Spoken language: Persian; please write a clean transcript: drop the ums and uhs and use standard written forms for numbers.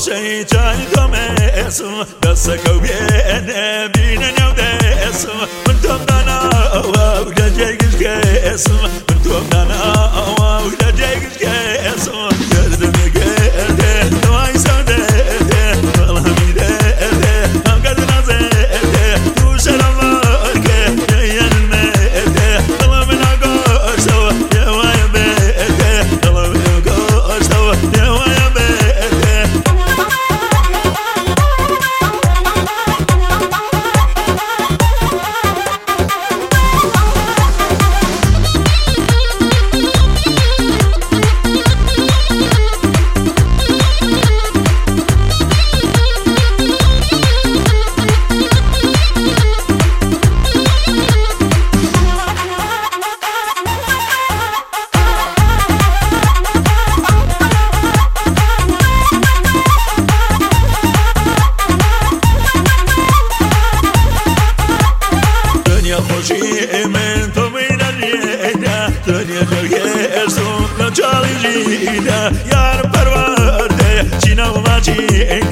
شيطان تمسم دستك وبين بين نودسم من تمنا ولا جيش كاسم من تمنا ولا جيش كاسم قدرني قد واي سوده والله ميده قد نزه تو شرمك يا المده طلب من عقار سوا يا ويا بيته طلب من عقار سوا يا ويا بيته خوشی من تو می‌دانیه دنیا جرگه سوم نچالی جیده یار پرورده چی نو ماچی